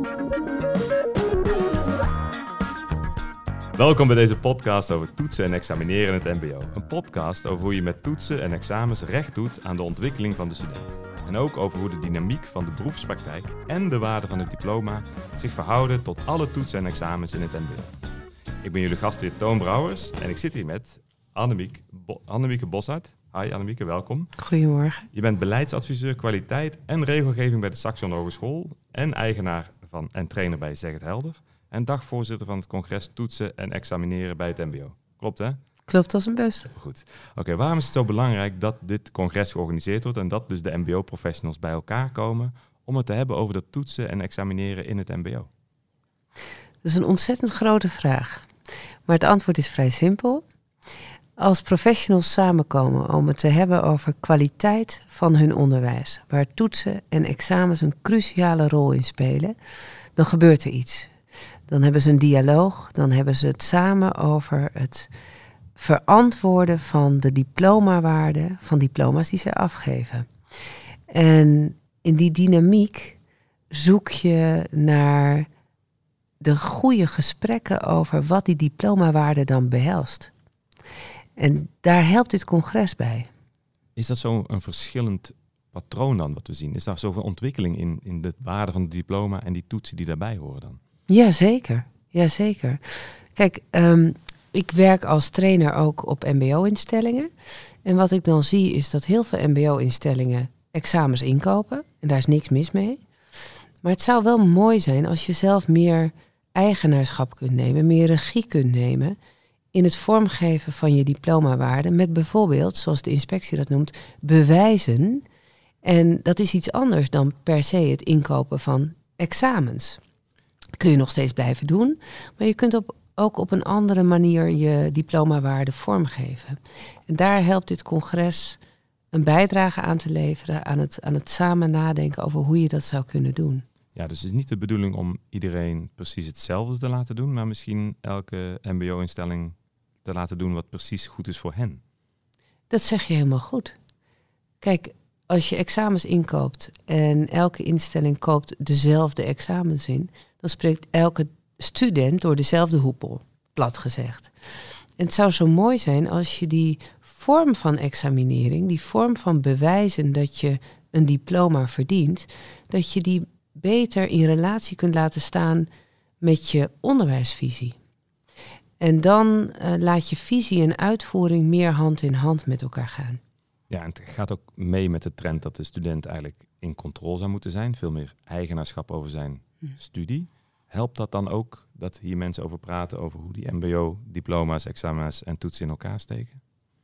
Welkom bij deze podcast over toetsen en examineren in het mbo. Een podcast over hoe je met toetsen en examens recht doet aan de ontwikkeling van de student. En ook over hoe de dynamiek van de beroepspraktijk en de waarde van het diploma zich verhouden tot alle toetsen en examens in het mbo. Ik ben jullie gastheer Toon Brouwers en ik zit hier met Annemieke Boshart. Hi Annemieke, welkom. Goedemorgen. Je bent beleidsadviseur kwaliteit en regelgeving bij de Saxion Hogeschool en eigenaar en trainer bij Zeg het Helder. En dagvoorzitter van het congres Toetsen en Examineren bij het mbo. Klopt hè? Klopt als een bus. Goed. Oké, waarom is het zo belangrijk dat dit congres georganiseerd wordt en dat dus de mbo-professionals bij elkaar komen om het te hebben over dat toetsen en examineren in het mbo? Dat is een ontzettend grote vraag. Maar het antwoord is vrij simpel. Als professionals samenkomen om het te hebben over kwaliteit van hun onderwijs, waar toetsen en examens een cruciale rol in spelen, dan gebeurt er iets. Dan hebben ze een dialoog, dan hebben ze het samen over het verantwoorden van de diplomawaarde van diploma's die zij afgeven. En in die dynamiek zoek je naar de goede gesprekken over wat die diplomawaarde dan behelst. En daar helpt dit congres bij. Is dat zo'n verschillend patroon dan wat we zien? Is daar zoveel ontwikkeling in de waarde van het diploma en die toetsen die daarbij horen dan? Jazeker. Kijk, ik werk als trainer ook op mbo-instellingen. En wat ik dan zie is dat heel veel mbo-instellingen examens inkopen. En daar is niks mis mee. Maar het zou wel mooi zijn als je zelf meer eigenaarschap kunt nemen, meer regie kunt nemen in het vormgeven van je diplomawaarde met bijvoorbeeld, zoals de inspectie dat noemt, bewijzen. En dat is iets anders dan per se het inkopen van examens. Kun je nog steeds blijven doen, maar je kunt ook op een andere manier je diplomawaarde vormgeven. En daar helpt dit congres een bijdrage aan te leveren aan het samen nadenken over hoe je dat zou kunnen doen. Ja, dus het is niet de bedoeling om iedereen precies hetzelfde te laten doen, maar misschien elke mbo-instelling te laten doen wat precies goed is voor hen. Dat zeg je helemaal goed. Kijk, als je examens inkoopt en elke instelling koopt dezelfde examens in, dan spreekt elke student door dezelfde hoepel, plat gezegd. En het zou zo mooi zijn als je die vorm van examinering, die vorm van bewijzen dat je een diploma verdient, dat je die beter in relatie kunt laten staan met je onderwijsvisie. En dan laat je visie en uitvoering meer hand in hand met elkaar gaan. Ja, en het gaat ook mee met de trend dat de student eigenlijk in controle zou moeten zijn. Veel meer eigenaarschap over zijn studie. Helpt dat dan ook dat hier mensen over praten over hoe die mbo-diploma's, examens en toetsen in elkaar steken?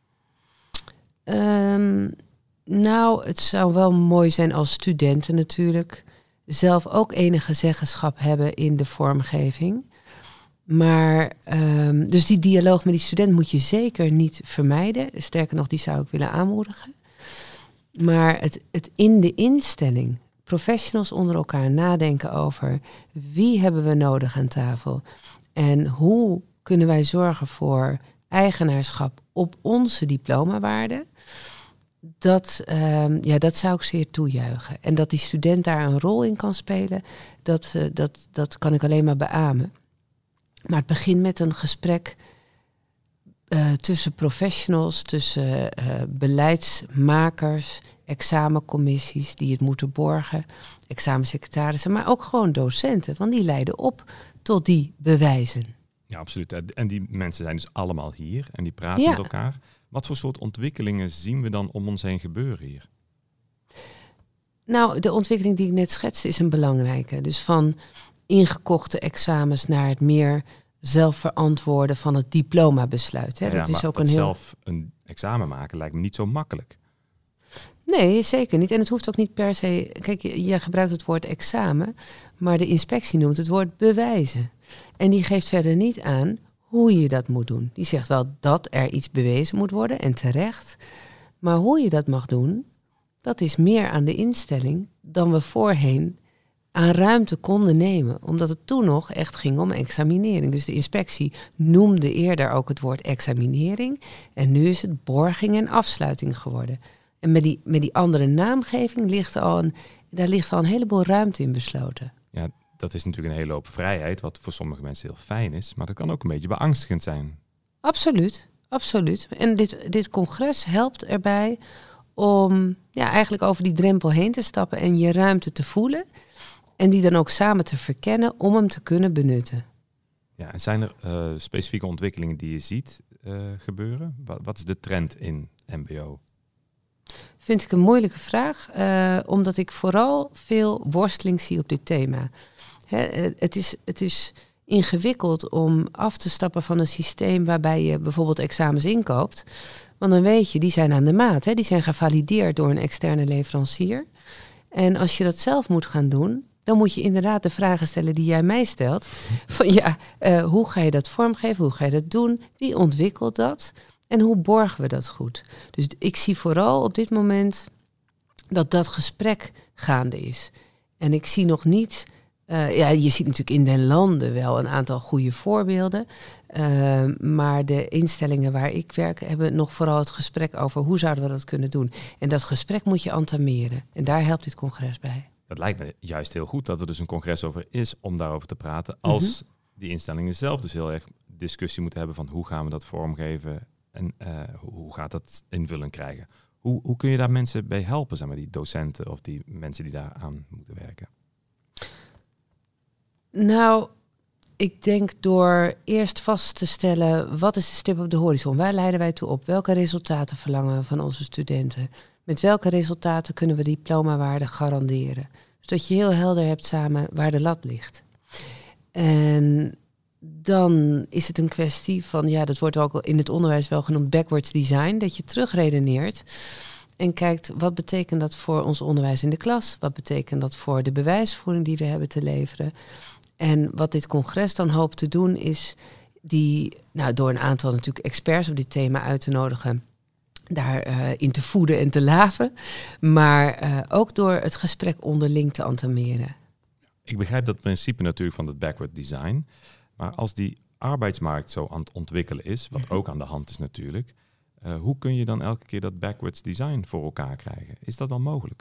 Nou, het zou wel mooi zijn als studenten natuurlijk zelf ook enige zeggenschap hebben in de vormgeving. Maar dus die dialoog met die student moet je zeker niet vermijden. Sterker nog, die zou ik willen aanmoedigen. Maar het in de instelling, professionals onder elkaar nadenken over wie hebben we nodig aan tafel en hoe kunnen wij zorgen voor eigenaarschap op onze diplomawaarde. Dat zou ik zeer toejuichen. En dat die student daar een rol in kan spelen, dat kan ik alleen maar beamen. Maar het begint met een gesprek tussen professionals, tussen beleidsmakers, examencommissies die het moeten borgen, examensecretarissen, maar ook gewoon docenten, want die leiden op tot die bewijzen. Ja, absoluut. En die mensen zijn dus allemaal hier en die praten met elkaar. Wat voor soort ontwikkelingen zien we dan om ons heen gebeuren hier? Nou, de ontwikkeling die ik net schetste is een belangrijke. Dus van ingekochte examens naar het meer zelfverantwoorden van het diplomabesluit. Hè. Ja, dat is ook zelf een examen maken lijkt me niet zo makkelijk. Nee, zeker niet. En het hoeft ook niet per se. Kijk, je gebruikt het woord examen, maar de inspectie noemt het woord bewijzen. En die geeft verder niet aan hoe je dat moet doen. Die zegt wel dat er iets bewezen moet worden en terecht. Maar hoe je dat mag doen, dat is meer aan de instelling dan we voorheen aan ruimte konden nemen. Omdat het toen nog echt ging om examinering. Dus de inspectie noemde eerder ook het woord examinering. En nu is het borging en afsluiting geworden. En met die andere naamgeving ligt al een heleboel ruimte in besloten. Ja, dat is natuurlijk een hele hoop vrijheid, wat voor sommige mensen heel fijn is. Maar dat kan ook een beetje beangstigend zijn. Absoluut, absoluut. En dit congres helpt erbij om eigenlijk over die drempel heen te stappen en je ruimte te voelen. En die dan ook samen te verkennen om hem te kunnen benutten. Ja, en zijn er specifieke ontwikkelingen die je ziet gebeuren? Wat is de trend in MBO? Vind ik een moeilijke vraag, omdat ik vooral veel worsteling zie op dit thema. Het is ingewikkeld om af te stappen van een systeem waarbij je bijvoorbeeld examens inkoopt. Want dan weet je, die zijn aan de maat. Die zijn gevalideerd door een externe leverancier. En als je dat zelf moet gaan doen, dan moet je inderdaad de vragen stellen die jij mij stelt. Van hoe ga je dat vormgeven? Hoe ga je dat doen? Wie ontwikkelt dat? En hoe borgen we dat goed? Dus ik zie vooral op dit moment dat gesprek gaande is. En ik zie nog niet... je ziet natuurlijk in den landen wel een aantal goede voorbeelden. Maar de instellingen waar ik werk hebben nog vooral het gesprek over hoe zouden we dat kunnen doen. En dat gesprek moet je entameren. En daar helpt dit congres bij. Het lijkt me juist heel goed dat er dus een congres over is om daarover te praten. Als die instellingen zelf dus heel erg discussie moeten hebben van hoe gaan we dat vormgeven en hoe gaat dat invulling krijgen. Hoe kun je daar mensen bij helpen, zeg maar, die docenten of die mensen die daar aan moeten werken? Nou, ik denk door eerst vast te stellen, wat is de stip op de horizon? Waar leiden wij toe op? Welke resultaten verlangen we van onze studenten? Met welke resultaten kunnen we diplomawaarde garanderen? Zodat je heel helder hebt samen waar de lat ligt. En dan is het een kwestie van, dat wordt ook in het onderwijs wel genoemd backwards design, dat je terugredeneert en kijkt, wat betekent dat voor ons onderwijs in de klas? Wat betekent dat voor de bewijsvoering die we hebben te leveren? En wat dit congres dan hoopt te doen is door een aantal natuurlijk experts op dit thema uit te nodigen, daarin te voeden en te laven, maar ook door het gesprek onderling te entameren. Ik begrijp dat principe natuurlijk van het backward design, maar als die arbeidsmarkt zo aan het ontwikkelen is, wat ook aan de hand is natuurlijk, hoe kun je dan elke keer dat backwards design voor elkaar krijgen? Is dat dan mogelijk?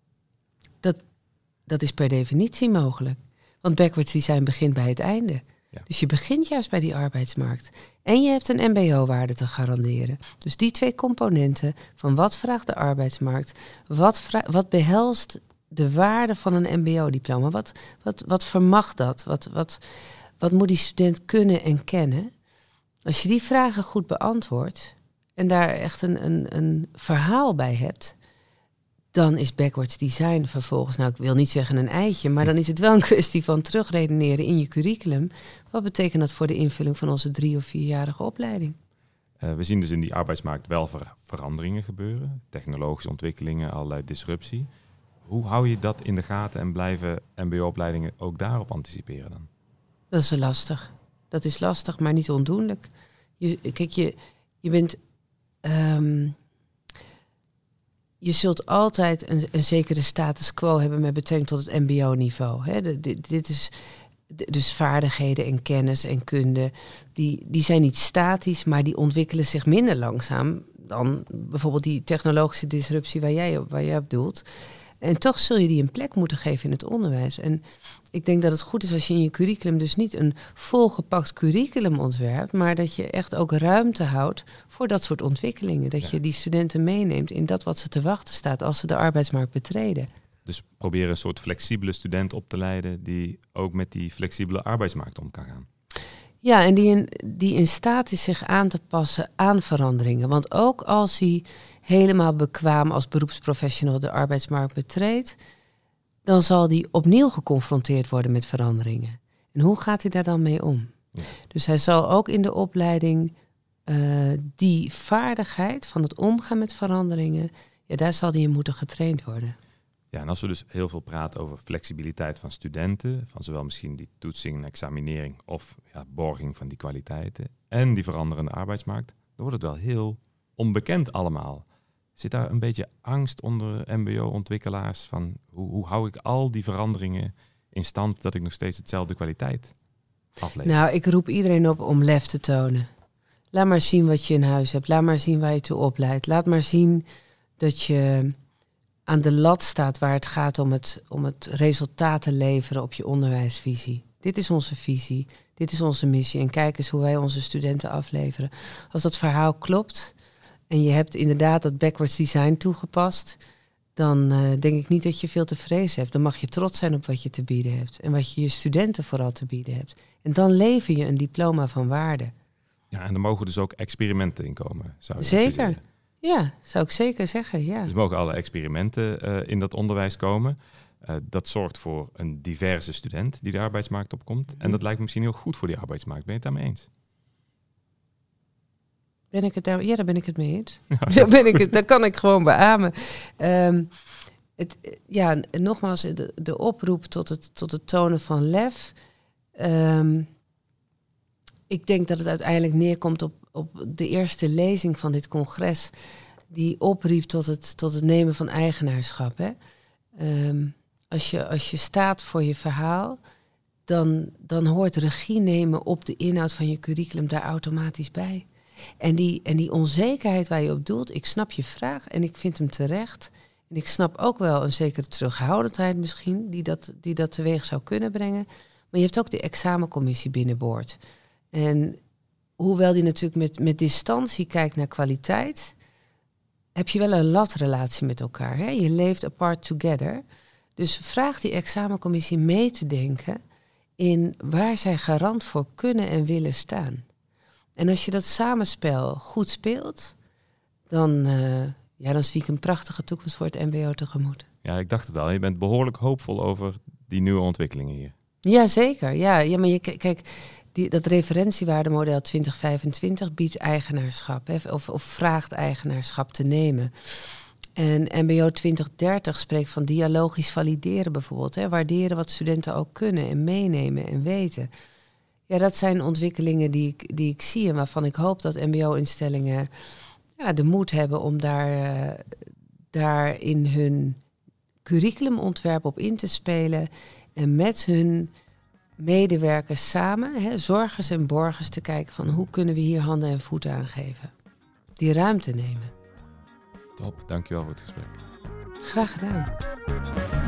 Dat is per definitie mogelijk. Want backwards design begint bij het einde. Ja. Dus je begint juist bij die arbeidsmarkt. En je hebt een mbo-waarde te garanderen. Dus die twee componenten van wat vraagt de arbeidsmarkt, wat behelst de waarde van een mbo-diploma, wat vermag dat, wat moet die student kunnen en kennen. Als je die vragen goed beantwoordt en daar echt een verhaal bij hebt, dan is backwards design vervolgens, ik wil niet zeggen een eitje, maar dan is het wel een kwestie van terugredeneren in je curriculum. Wat betekent dat voor de invulling van onze 3- of 4-jarige opleiding? We zien dus in die arbeidsmarkt wel veranderingen gebeuren, technologische ontwikkelingen, allerlei disruptie. Hoe hou je dat in de gaten en blijven mbo-opleidingen ook daarop anticiperen dan? Dat is lastig. Dat is lastig, maar niet ondoenlijk. Je bent... Je zult altijd een zekere status quo hebben met betrekking tot het mbo-niveau. Dit is dus vaardigheden en kennis en kunde. Die zijn niet statisch, maar die ontwikkelen zich minder langzaam dan bijvoorbeeld die technologische disruptie waar jij op doelt. En toch zul je die een plek moeten geven in het onderwijs. En ik denk dat het goed is als je in je curriculum dus niet een volgepakt curriculum ontwerpt, maar dat je echt ook ruimte houdt voor dat soort ontwikkelingen. Dat je die studenten meeneemt in dat wat ze te wachten staat als ze de arbeidsmarkt betreden. Dus probeer een soort flexibele student op te leiden die ook met die flexibele arbeidsmarkt om kan gaan. Ja, en die in staat is zich aan te passen aan veranderingen. Want ook als hij helemaal bekwaam als beroepsprofessional de arbeidsmarkt betreedt, dan zal die opnieuw geconfronteerd worden met veranderingen. En hoe gaat hij daar dan mee om? Ja. Dus hij zal ook in de opleiding die vaardigheid van het omgaan met veranderingen, daar zal hij in moeten getraind worden. Ja, en als we dus heel veel praten over flexibiliteit van studenten, van zowel misschien die toetsing en examinering of borging van die kwaliteiten en die veranderende arbeidsmarkt, dan wordt het wel heel onbekend allemaal. Zit daar een beetje angst onder mbo-ontwikkelaars van hoe hou ik al die veranderingen in stand dat ik nog steeds hetzelfde kwaliteit aflever? Nou, ik roep iedereen op om lef te tonen. Laat maar zien wat je in huis hebt. Laat maar zien waar je toe opleidt. Laat maar zien dat je aan de lat staat waar het gaat om het resultaten leveren op je onderwijsvisie. Dit is onze visie, dit is onze missie en kijk eens hoe wij onze studenten afleveren. Als dat verhaal klopt en je hebt inderdaad dat backwards design toegepast, dan denk ik niet dat je veel te vrezen hebt. Dan mag je trots zijn op wat je te bieden hebt en wat je studenten vooral te bieden hebt. En dan lever je een diploma van waarde. Ja, en er mogen dus ook experimenten in komen. Zeker. Ja, zou ik zeker zeggen, ja. Dus mogen alle experimenten in dat onderwijs komen. Dat zorgt voor een diverse student die de arbeidsmarkt opkomt. En dat lijkt me misschien heel goed voor die arbeidsmarkt. Ben je het daarmee eens? Daar ben ik het mee eens. Dat kan ik gewoon beamen. Nogmaals, de oproep tot het tonen van lef. Ik denk dat het uiteindelijk neerkomt op de eerste lezing van dit congres, die opriep tot het nemen van eigenaarschap. Hè? Als je staat voor je verhaal, dan hoort regie nemen op de inhoud van je curriculum daar automatisch bij. En die onzekerheid waar je op doelt, ik snap je vraag en ik vind hem terecht. En ik snap ook wel een zekere terughoudendheid misschien, die dat teweeg zou kunnen brengen. Maar je hebt ook de examencommissie binnenboord. En hoewel die natuurlijk met distantie kijkt naar kwaliteit, heb je wel een latrelatie met elkaar. Hè? Je leeft apart together. Dus vraag die examencommissie mee te denken in waar zij garant voor kunnen en willen staan. En als je dat samenspel goed speelt, dan zie ik een prachtige toekomst voor het mbo tegemoet. Ja, ik dacht het al. Je bent behoorlijk hoopvol over die nieuwe ontwikkelingen hier. Ja, zeker. Ja, maar kijk, dat referentiewaardemodel 2025 biedt eigenaarschap, hè, of vraagt eigenaarschap te nemen. En MBO 2030 spreekt van dialogisch valideren bijvoorbeeld. Hè, waarderen wat studenten ook kunnen en meenemen en weten. Ja, dat zijn ontwikkelingen die ik zie en waarvan ik hoop dat mbo-instellingen de moed hebben om daar in hun curriculumontwerp op in te spelen en met hun medewerkers samen, zorgers en borgers, te kijken van hoe kunnen we hier handen en voeten aan geven. Die ruimte nemen. Top, dankjewel voor het gesprek. Graag gedaan.